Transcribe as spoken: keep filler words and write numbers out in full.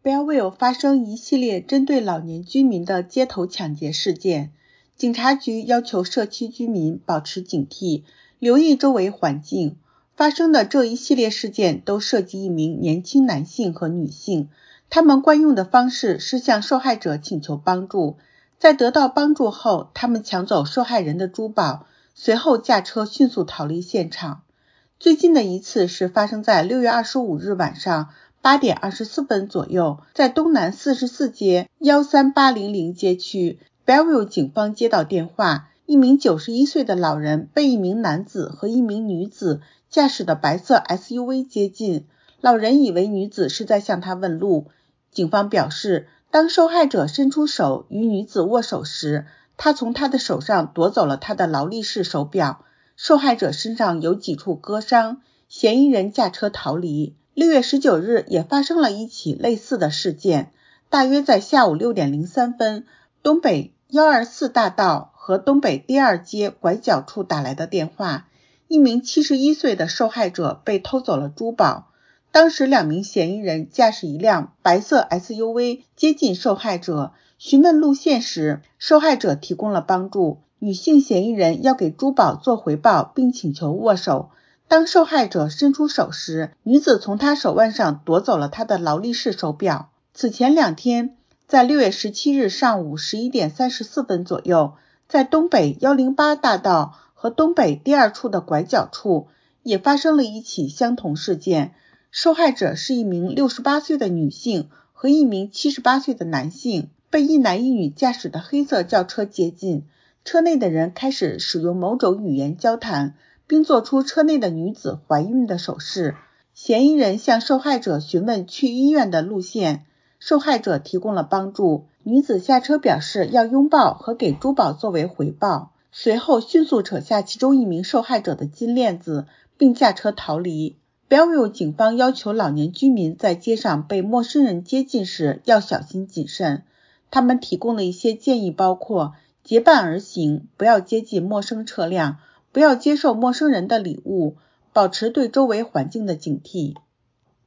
Belleville 发生一系列针对老年居民的街头抢劫事件，警察局要求社区居民保持警惕，留意周围环境。发生的这一系列事件都涉及一名年轻男性和女性，他们惯用的方式是向受害者请求帮助，在得到帮助后，他们抢走受害人的珠宝，随后驾车迅速逃离现场。最近的一次是发生在六月二十五日晚上八点二十四分左右，在东南四十四街一三八零零街区 Belleville 警方接到电话，一名九十一岁的老人被一名男子和一名女子驾驶的白色 S U V 接近，老人以为女子是在向他问路。警方表示，当受害者伸出手与女子握手时，他从她的手上夺走了她的劳力士手表，受害者身上有几处割伤，嫌疑人驾车逃离。六月十九日也发生了一起类似的事件，大约在下午六点零三分，东北一二四大道和东北第二街拐角处打来的电话，一名七十一岁的受害者被偷走了珠宝。当时两名嫌疑人驾驶一辆白色 S U V 接近受害者，询问路线时，受害者提供了帮助，女性嫌疑人要给珠宝做回报并请求握手。当受害者伸出手时，女子从她手腕上夺走了她的劳力士手表。此前两天，在六月十七日上午十一点三十四分左右，在东北一零八大道和东北第二处的拐角处，也发生了一起相同事件。受害者是一名六十八岁的女性和一名七十八岁的男性，被一男一女驾驶的黑色轿车接近，车内的人开始使用某种语言交谈，并做出车内的女子怀孕的手势。嫌疑人向受害者询问去医院的路线，受害者提供了帮助，女子下车表示要拥抱和给珠宝作为回报，随后迅速扯下其中一名受害者的金链子，并驾车逃离。Belleville 警方要求老年居民在街上被陌生人接近时要小心谨慎，他们提供的一些建议包括结伴而行，不要接近陌生车辆，不要接受陌生人的礼物，保持对周围环境的警惕。